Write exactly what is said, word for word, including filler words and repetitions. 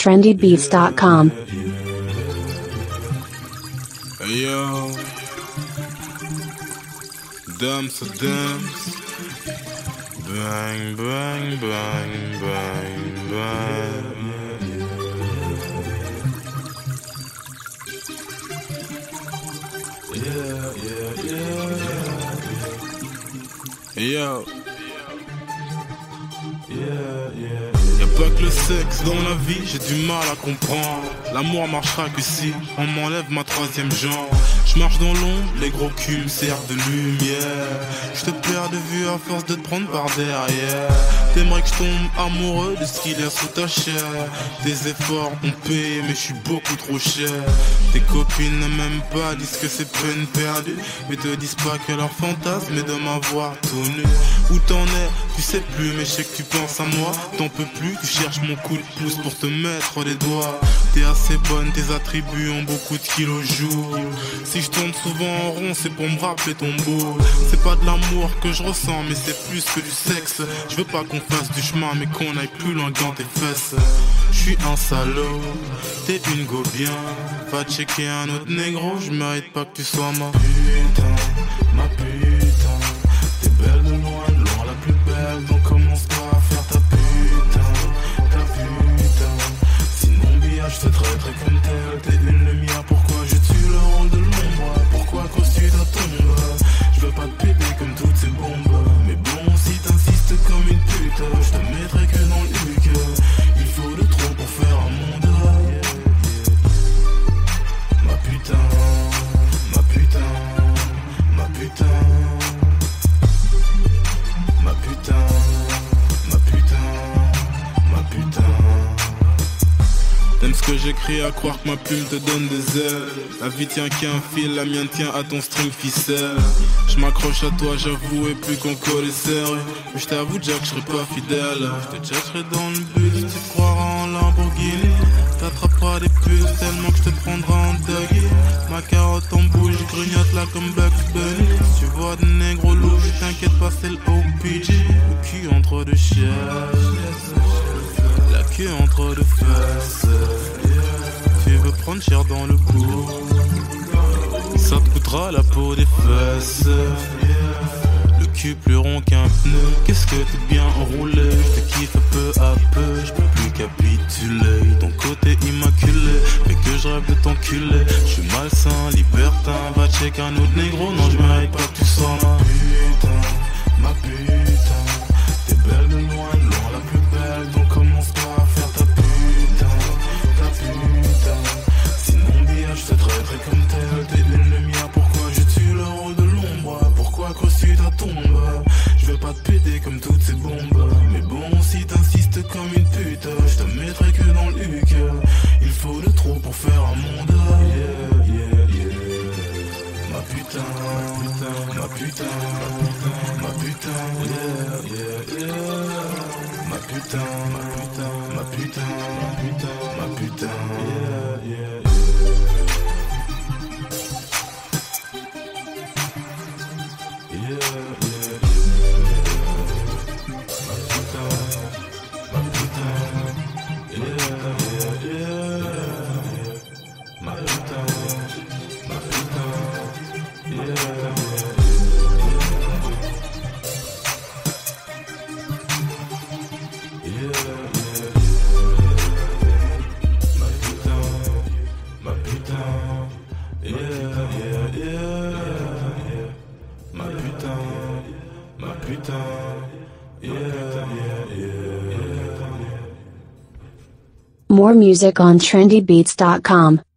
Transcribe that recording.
trendy beats dot com. Hey yo, dance to dance, bang bang bang bang bang. Yeah, yeah, yeah. Hey yo. Yeah, yeah. Y'a pas que le sexe dans la vie, j'ai du mal à comprendre. L'amour marchera que si on m'enlève ma troisième jambe. Je marche dans l'ombre, les gros culs me servent de lumière. Je te perds de vue à force de te prendre par derrière. T'aimerais que je tombe amoureux de ce qu'il y a sous ta chair. Tes efforts ont payé mais je suis beaucoup trop cher. Tes copines ne m'aiment pas, disent que c'est peine perdue, mais te disent pas que leur fantasme est de m'avoir tout nu. Où t'en es, tu sais plus, mais je sais que tu penses à moi. T'en peux plus, tu cherches mon coup de pouce pour te mettre les doigts. T'es assez bonne, tes attributs ont beaucoup de kilos jour. Si je tourne souvent en rond, c'est pour me rappeler ton beau. C'est pas de l'amour que je ressens, mais c'est plus que du sexe. Je veux pas qu'on fasse du chemin, mais qu'on aille plus loin dans tes fesses. Je suis un salaud, t'es une go bien. Va checker un autre négro, je mérite pas que tu sois ma putain, ma putain. T'es belle de loin, de loin la plus belle, donc commence pas à faire ta putain, ta putain. Sinon bien je te traiterai comme telle, t'es une lumière, pourquoi je tue le rôle de l'ombre? Pourquoi cause-tu ta tombe? Je veux pas te péter comme toutes ces bombes, mais bon si t'insistes comme une pute, je te mettrai que dans le huc. Il faut de trop pour faire un monde. Ma putain, ma putain, ma putain, ma putain, ma putain, ma putain. T'aimes ce que j'écris, à croire que ma plume te donne des ailes. La vie tient qu'à un fil, la mienne tient à ton string ficelle. Je m'accroche à toi, j'avoue, et plus qu'on colle est serré. Mais je t'avoue déjà que je serai pas fidèle. Je te chercherai dans le bus, tu croiras en Lamborghini. T'attraperas des puces tellement que je te prendrai en doggy. Ma carotte en bouche, grignote là comme Bugs Bunny. Si tu vois des négros louches, t'inquiète pas, c'est le O P G. Le cul entre deux chaises, la queue entre deux fesses. Tu veux prendre cher dans le coup, ça te coûtera la peau des fesses. Le cul plus rond qu'un pneu, qu'est-ce que t'es bien enroulé. Je te kiffe peu à peu, je peux plus capituler. Ton côté immaculé fait que je rêve de t'enculer. Je suis malsain, libertin, va checker un autre négro. Non je mérite pas que tu sois ma putain, ma putain. T'es belle de loin, de loin la plus belle, donc commence pas à faire ta putain, ta putain. Sinon bien je te traiterai comme telle, t'es une lumière, pourquoi je tue le rôle de l'ombre? Pourquoi creuses-tu ta tombe? Je veux pas te péter comme toutes ces bombes, mais bon si t'insistes comme une pute, je te mettrai que dans le huc. Il faut de trop pour faire un monde. Yeah, yeah, yeah. Ma putain, ma putain, ma putain, yeah, yeah, yeah. Ma putain, ma putain, ma putain, ma putain, ma putain, yeah, yeah, yeah. More music on trendy beats dot com.